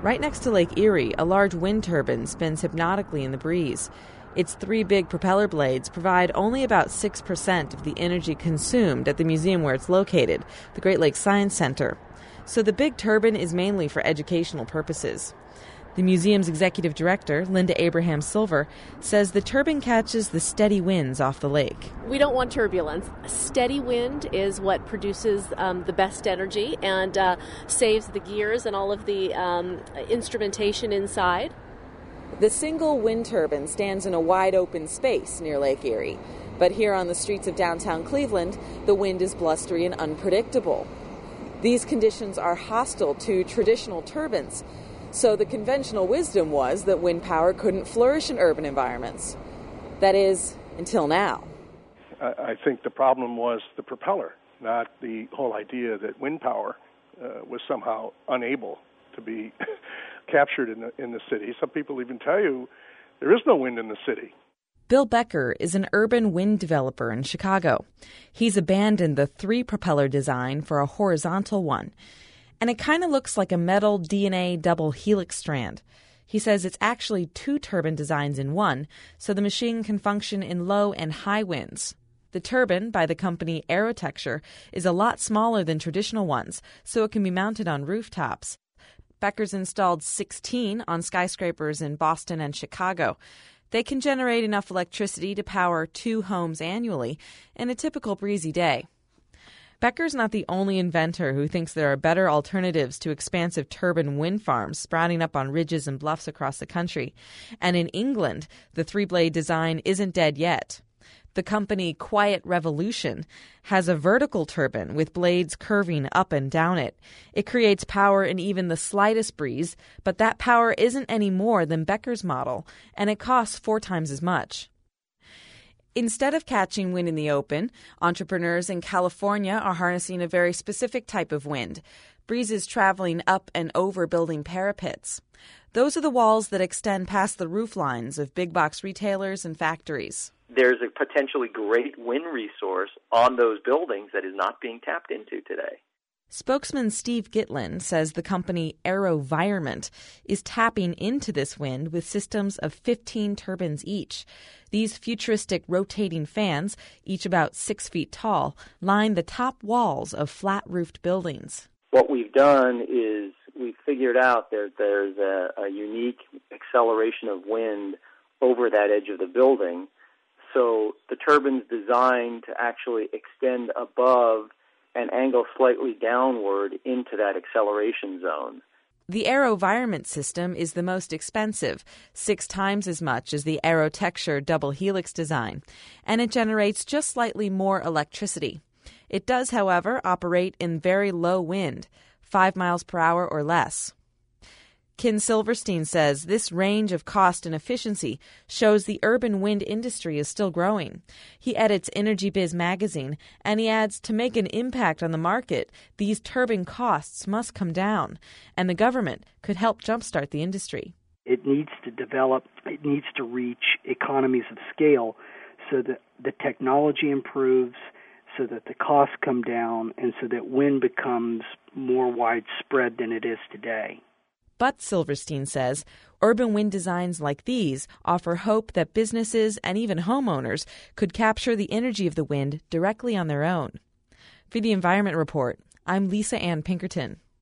Right next to Lake Erie, a large wind turbine spins hypnotically in the breeze. Its 3 big propeller blades provide only about 6% of the energy consumed at the museum where it's located, the Great Lakes Science Center. So the big turbine is mainly for educational purposes. The museum's executive director, Linda Abraham Silver, says the turbine catches the steady winds off the lake. We don't want turbulence. Steady wind is what produces the best energy and saves the gears and all of the instrumentation inside. The single wind turbine stands in a wide open space near Lake Erie. But here on the streets of downtown Cleveland, the wind is blustery and unpredictable. These conditions are hostile to traditional turbines. So the conventional wisdom was that wind power couldn't flourish in urban environments. That is, until now. I think the problem was the propeller, not the whole idea that wind power was somehow unable to be captured in the city. Some people even tell you there is no wind in the city. Bill Becker is an urban wind developer in Chicago. He's abandoned the 3-propeller design for a horizontal one. And it kind of looks like a metal DNA double helix strand. He says it's actually 2 turbine designs in one, so the machine can function in low and high winds. The turbine, by the company Aerotecture, is a lot smaller than traditional ones, so it can be mounted on rooftops. Becker's installed 16 on skyscrapers in Boston and Chicago. They can generate enough electricity to power 2 homes annually in a typical breezy day. Becker's not the only inventor who thinks there are better alternatives to expansive turbine wind farms sprouting up on ridges and bluffs across the country. And in England, the 3-blade design isn't dead yet. The company Quiet Revolution has a vertical turbine with blades curving up and down it. It creates power in even the slightest breeze, but that power isn't any more than Becker's model, and it costs 4 times as much. Instead of catching wind in the open, entrepreneurs in California are harnessing a very specific type of wind, breezes traveling up and over building parapets. Those are the walls that extend past the roof lines of big box retailers and factories. There's a potentially great wind resource on those buildings that is not being tapped into today. Spokesman Steve Gitlin says the company AeroVironment is tapping into this wind with systems of 15 turbines each. These futuristic rotating fans, each about 6 feet tall, line the top walls of flat-roofed buildings. What we've done is we've figured out that there's a unique acceleration of wind over that edge of the building. So the turbine's designed to actually extend above and angle slightly downward into that acceleration zone. The AeroVironment system is the most expensive, 6 times as much as the Aerotecture double helix design, and it generates just slightly more electricity. It does, however, operate in very low wind, 5 miles per hour or less. Ken Silverstein says this range of cost and efficiency shows the urban wind industry is still growing. He edits Energy Biz magazine, and he adds to make an impact on the market, these turbine costs must come down, and the government could help jumpstart the industry. It needs to develop, it needs to reach economies of scale so that the technology improves, so that the costs come down, and so that wind becomes more widespread than it is today. But, Silverstein says, urban wind designs like these offer hope that businesses and even homeowners could capture the energy of the wind directly on their own. For the Environment Report, I'm Lisa Ann Pinkerton.